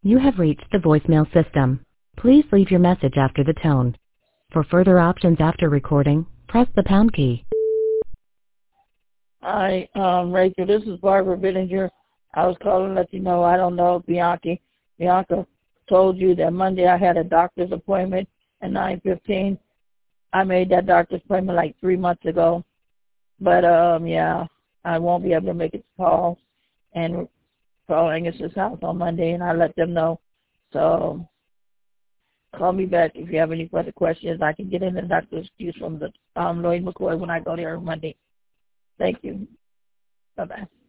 You have reached the voicemail system. Please leave your message after the tone. For further options after recording, press the pound key. Hi, Rachel, this is Barbara Bittinger. I was calling to let you know, I don't know if Bianca told you that Monday I had a doctor's appointment at 9:15. I made that doctor's appointment like 3 months ago. But, yeah, I won't be able to make it to Paul and Paul Angus's house on Monday, and I let them know. So call me back if you have any further questions. I can get in the doctor's excuse from the Lloyd McCoy when I go there on Monday. Thank you. Bye-bye.